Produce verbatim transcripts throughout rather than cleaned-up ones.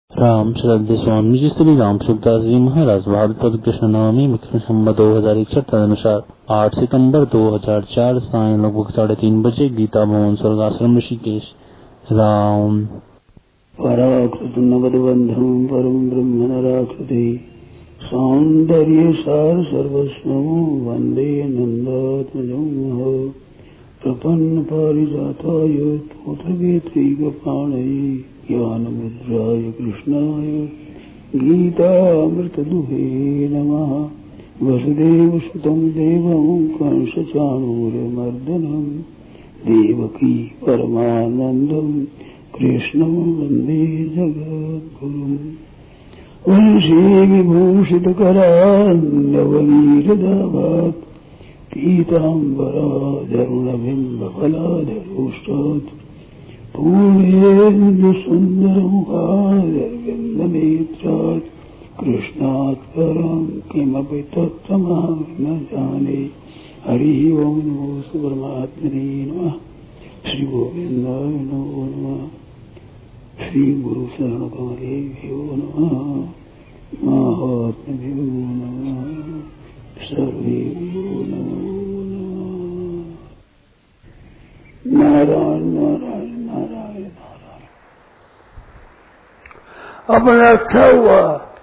राम श्रद्धा स्वामी जी श्री राम सुखदास जी महाराज भाद्रपद कृष्ण नवमी विक्रम संवत दो हजार इकसठ तदनुसार आठ सितंबर दो हजार चार साय लगभग साढ़े तीन बजे गीता भवन स्वर्ग आश्रम ऋषिकेश। राम पराकृत नवदबंधम परम ब्रह्म नराकृति सौंदर्य सार सर्वस्व वंदे नंदात्मजं प्रपन्न पारिजाताय पुत्रवेत्रैकपाणये ज्ञानमुद्राय कृष्णाय गीतामृतदुहे नमः। वसुदेवसुतं देवं कंसचाणूरमर्दनं देवकी परमानन्दं कृष्णं वन्दे जगद्गुरुम्। वंशी विभूषितकरान्नवनीरदाभात् पीताम्बराधरुणबिम्बफलाधरोष्टात् पूर्णेन्दुसुन्दरमुखारविन्दनेत्रात् कृष्णात् परं किमपि तत्त्वमहं न जाने। हरिः ओं नमो परमात्मने नमः। श्री गोविन्दाय नमो नमः। श्री गुरु शरणकमलेभ्यो नमः। महात्मभ्यो नमः। सर्वेभ्यो नमो नमः। नारायण नारायण नारायण नारायण। अपना अच्छा हुआ,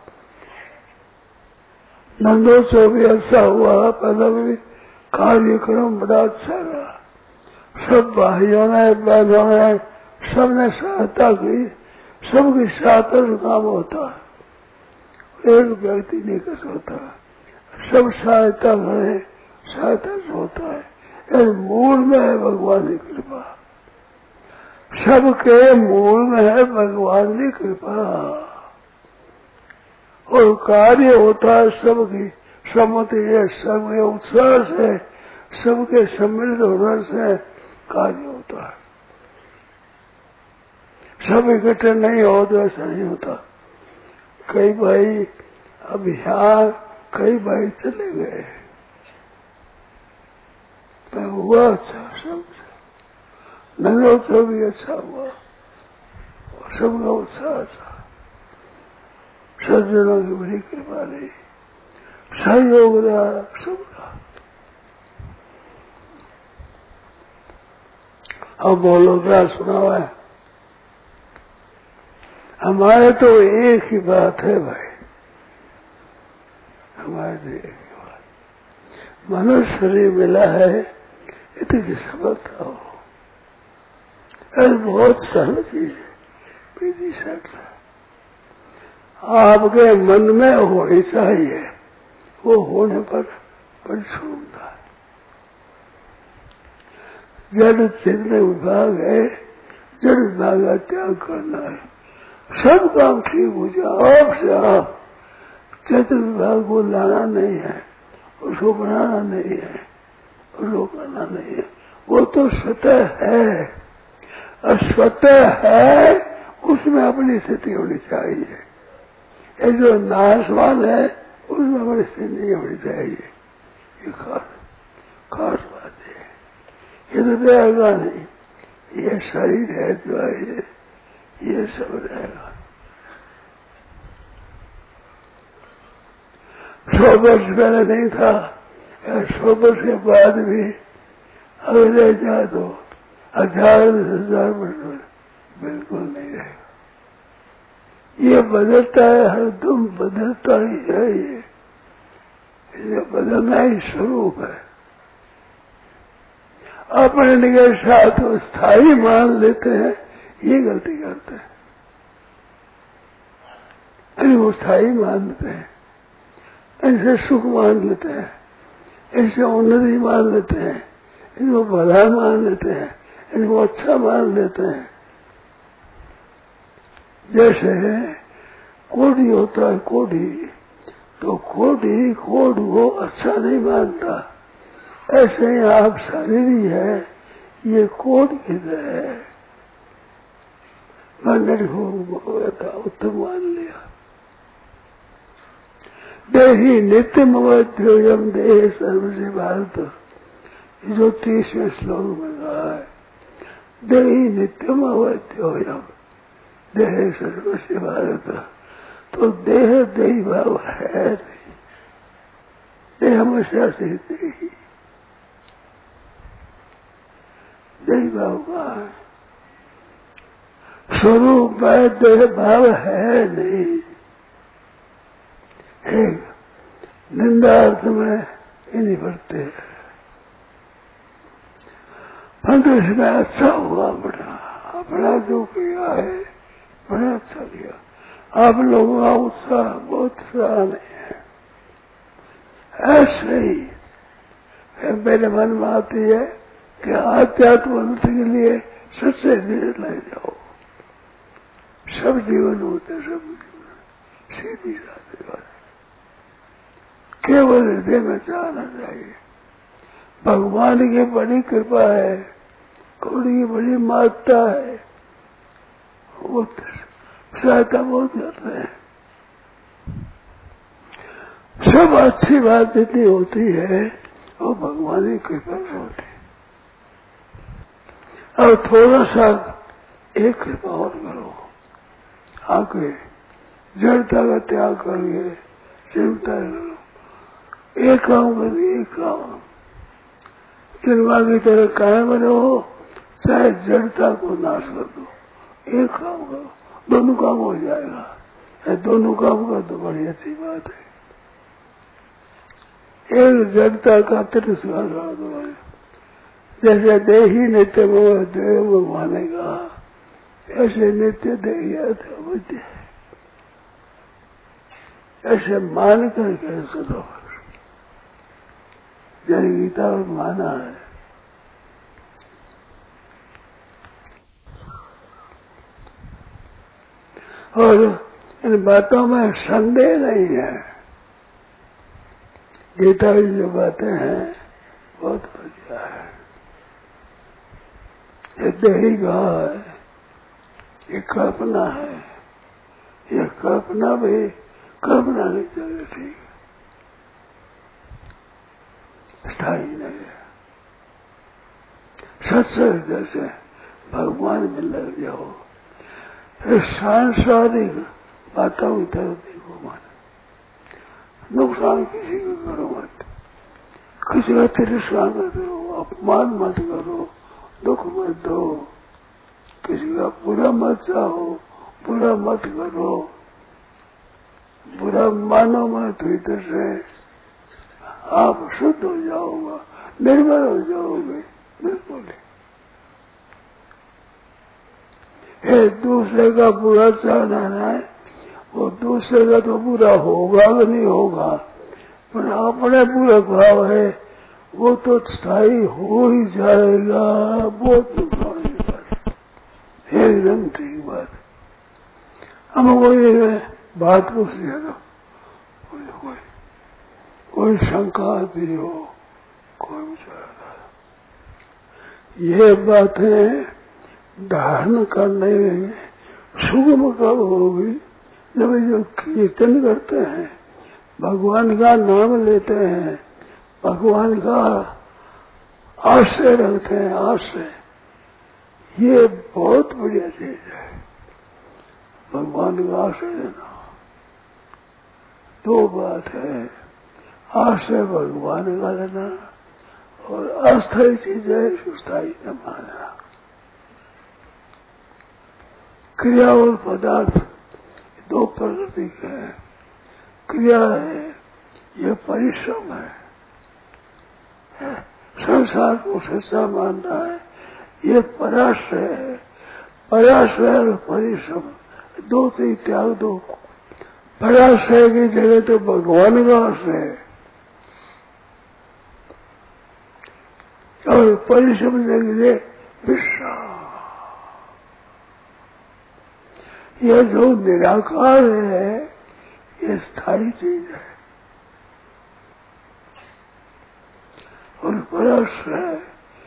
नंदोत्सव भी अच्छा हुआ, पहला भी कार्यक्रम बड़ा अच्छा रहा। सब भाइयों ने बहनों ने सबने सहायता की, सबकी सहायता से काम होता है, एक व्यक्ति नहीं कर सकता, सब सहायता करें, सहायता से होता है। इस मूल में है भगवान की कृपा, सबके मूल में है भगवान की कृपा, और कार्य होता है सबकी सम्मति है, सबके उत्साह से, सबके सम्मिलित होने से कार्य होता है। सब इकट्ठे नहीं हो तो ऐसा नहीं होता। कई भाई अब यहाँ, कई भाई चले गए, तो हुआ अच्छा, सब नगरोत्सव भी अच्छा हुआ और सबका उत्साह था। सज्जनों की बड़ी कृपा रही, सहयोग रहा सबका। अब बोलो क्या सुना हुआ है? हमारे तो एक ही बात है भाई, हमारे तो एक ही बात, मनुष्य शरीर मिला है, इतनी सफलता हो। बहुत सरल चीज है, विधि सरल, आपके मन में होनी चाहिए, वो होने पर परिश्रमता है। जड़ चिन्ह विभाग है, जड़ विभाग का त्याग करना है, सब काम ठीक हो जाए। आपसे आप चैत्र विभाग को लाना नहीं है, उसको बनाना नहीं है, उसको करना नहीं है, वो तो स्वतः है, और स्वतः है उसमें अपनी स्थिति होनी चाहिए। ये जो नाशवान है उसमें अपनी स्थिति नहीं होनी चाहिए। ये खास खास बात है। ये तो रहेगा नहीं, ये शरीर है जो है, ये ये सब रहेगा। सौ वर्ष पहले नहीं था, सौ वर्ष के बाद भी अगर रह जाए तो हजार हजार वर्ष बिल्कुल नहीं रहेगा। ये बदलता है, हर दम बदलता ही है। ये ये बदलना ही स्वरूप है। अपने निगह साथ स्थायी मान लेते हैं, ये गलती करते हैं। अरे वो स्थायी मान लेते हैं, इनसे सुख मान लेते हैं, इनसे उन्नति मान लेते हैं, इनको भला मान लेते हैं, इनको अच्छा मान लेते हैं। जैसे कोढ़ी होता है, कोढ़ी तो कोढ़ी कोढ़ को अच्छा नहीं मानता, ऐसे ही आप शरीर ही है, ये कोढ़ किधर है, मैंने उत्तम मान लिया। देही नित्यम अवध्योयम देह सर्वसे भारत, जो तीसवें श्लोक में कहा है, देही नित्यम अवध्योयम, देह सर्वस्य भारत, तो देह देही भाव है नहीं, देह हमेशा से देही देही भाव का है, स्वरूप में देह भाव है नहीं। एक निंदार्थ में ही नहीं बढ़ते हैं, परंतु इसमें अच्छा हुआ बड़ा बड़ा जो किया है बड़ा अच्छा किया। आप लोगों का उत्साह बहुत सराहनीय है। ऐसे ही मेरे मन में आती है कि आध्यात्म उन्नति के लिए सच्चे निर्णय ले जाओ। सब जीवन होते, सब जीवन सीधी रास्ते वाले, केवल हृदय में चाहना चाहिए। भगवान की बड़ी कृपा है, उनकी बड़ी महत्ता है, वो सहायता बहुत करते हैं। सब अच्छी बात जितनी होती है वो भगवान की कृपा से होती है। अब थोड़ा सा एक कृपा और करो, आके जड़ता का त्याग करिए, चिंता करो, एक काम करिए, एक काम चिन्मा की तरह कायम रहो, चाहे जड़ता को नाश कर दो, एक काम करो, दोनों काम हो जाएगा। दोनों काम कर दो, बड़ी अच्छी बात है। एक जड़ता का तिरस्कार कर दो, जैसे देही नित्य मोह देव भगवान का, ऐसे नित्य देहियात बुद्धि है, ऐसे मान करके करो। जैसे गीता में माना है, और इन बातों में संदेह नहीं है। गीता की जो बातें हैं बहुत बढ़िया है। ये देही का है, ये कल्पना है, ये कल्पना भी कल्पना नहीं चले, ठीक स्थायी नहीं है। सच्चे हृदय से भगवान में लग जाओ। सांसारिक बातों की तरफ देखो मत, नुकसान किसी को करो मत, किसी का तिरस्कार मत करो, अपमान मत करो, दुख मत दो, किसी का बुरा मत चाहो, बुरा मत करो, बुरा मानो मत, भीतर से आप शुद्ध हो जाओगे, निर्मल हो जाओगे। बिल्कुल है, दूसरे का बुरा चाहना है, वो दूसरे का तो बुरा होगा कि नहीं होगा, पर अपने बुरा भाव है वो तो स्थायी हो ही जाएगा। बहुत एकदम ठीक बात। हम कोई बात पूछ लिया तो कोई कोई कोई शंका भी हो, कोई विचार, ये बातें धारण करने में सुगम कब होगी? जब जो कीर्तन करते हैं, भगवान का नाम लेते हैं, भगवान का आश्रय रखते हैं, आश्रय, ये बहुत बढ़िया चीज है। भगवान का आश्रय लेना दो बात है, आश्रय भगवान का लेना और अस्थायी चीज है सुस्थायी न मानना। क्रिया और पदार्थ दो प्रकृति के हैं। क्रिया है, यह परिश्रम है, संसार को सच्चा मानना है, ये पराश्रय है। पराश्रय और परिश्रम दो से त्याग दो। पराश्रय की जगह तो भगवान का आश्रय है, और परिश्रम जगह विश्राम। यह जो निराकार है ये स्थायी चीज है, और पराश्रय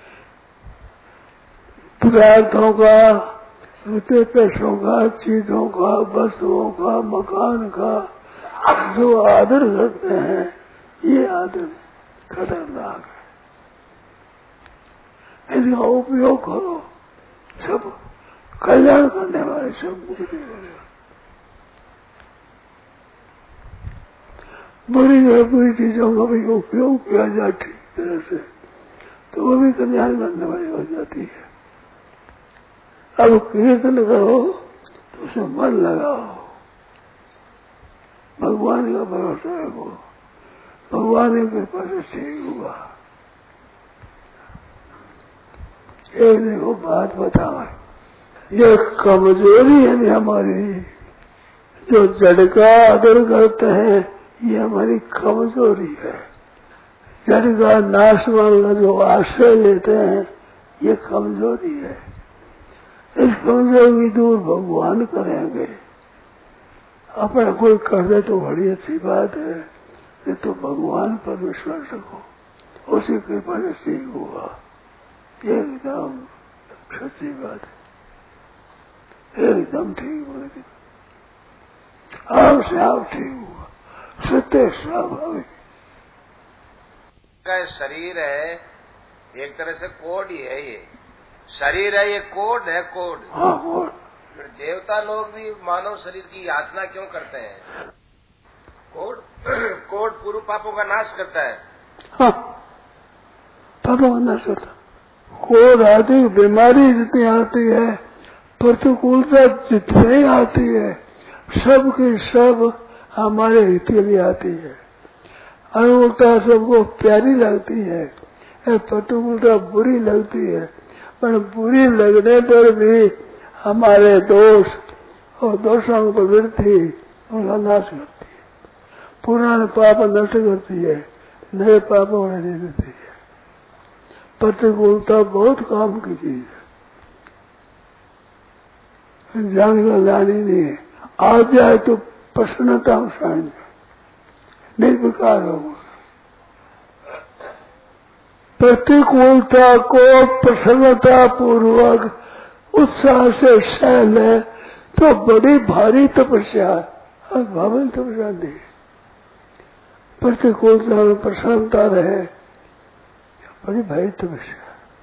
पदार्थों का, रुपये पैसों का, चीजों का, वस्तुओं का, मकान का जो आदर करते हैं, ये आदर खतरनाक है। इनका उपयोग करो, सब कल्याण करने वाले सब मुक्ति वाले। बड़ी बड़ी चीजों का भी उपयोग किया जाए ठीक तरह से तो वो भी कल्याण करने वाली हो जाती है। अब कीर्तन करो तो उसमें मन लगाओ, भगवान का भरोसा रखो, भगवान की कृपा से ठीक हुआ। एक देखो बात बताओ, ये कमजोरी है नहीं हमारी, जो जड़ का आदर करते हैं ये हमारी कमजोरी है। जड़ का नाश वाला जो आश्रय लेते हैं ये कमजोरी है। इस कमजोरी दूर भगवान करेंगे। अपना कोई कर दे तो बड़ी अच्छी बात है, नहीं तो भगवान पर विश्वास रखो, उसी कृपा से ठीक होगा। एकदम सच्ची बात है, एकदम ठीक होगी। आपसे आप ठीक हुआ, सत्य स्वाभाविक। का शरीर है एक तरह से कोड ही है, ये शरीर है, ये कोड है, कोड। हाँ कोड। फिर देवता लोग भी मानव शरीर की याचना क्यों करते हैं? कोड कोड पूर्व पापों का नाश करता है। हाँ पापों का नाश करता। कोड आती, बीमारी जितनी आती है, प्रतिकूलता जितनी आती है, सब की सब हमारे हित के लिए आती है। अनुकूलता सबको प्यारी लगती है, प्रतिकूलता बुरी लगती है, पर बुरी लगने पर भी हमारे दोष और दोषों की प्रवृत्ति उनका नाश करती है, पुराने पाप नष्ट करती है, नए पाप होने नहीं देती है। प्रतिकूलता बहुत काम की चीज है, जान का लानी नहीं है। आ जाए तो प्रसन्नता शांत निर्विकार होगा। प्रतिकूलता को प्रसन्नता पूर्वक उत्साह से सह ले तो बड़ी भारी तपस्या, भावी तपस्या दी। प्रतिकूलता में प्रसन्नता रहे, बड़ी भारी तपस्या।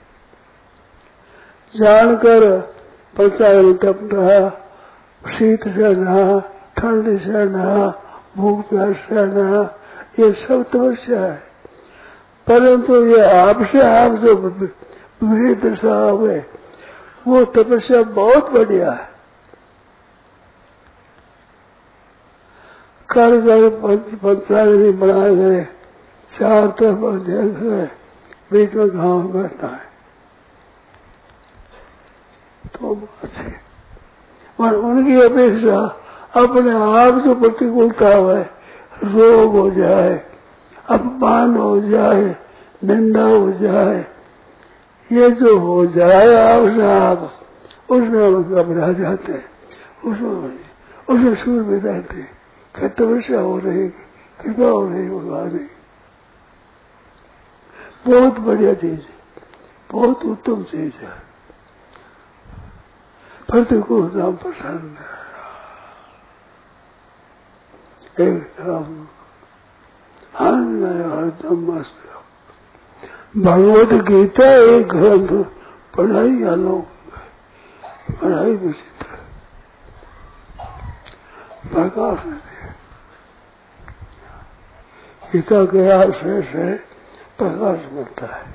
जानकर पंचायन तप रहा, शीत सहना, ठंड सहना, भूख प्यास सहना, ये सब तपस्या है। परंतु ये आपसे आप जो विविध दशा हुए वो तपस्या बहुत बढ़िया है। कर कर पंचायत बनाए गए, चार तरफ अध्यक्ष है, बीच में गांव बैठता है तो अच्छे। और उनकी अपेक्षा अपने आप जो प्रतिकूलता है, रोग हो जाए, अपमान हो जाए, निंदा हो जाए, ये जो हो जाए आपसे आप, उसमें हम घबरा जाते हैं, उसमें उसमें सुर में रहते हैं, क्या तपस्या हो रही, कृपा हो रही, भगवान नहीं। बहुत बढ़िया चीज है, बहुत उत्तम चीज है। प्रतिकूलता पसंद है एकदम, एकदम मस्त। भगवत गीता एक ग्रंथ पढ़ाई अलौकिक है, पढ़ाई विचित्र, प्रकाश है। गीता के आश्रय से प्रकाश मिलता है।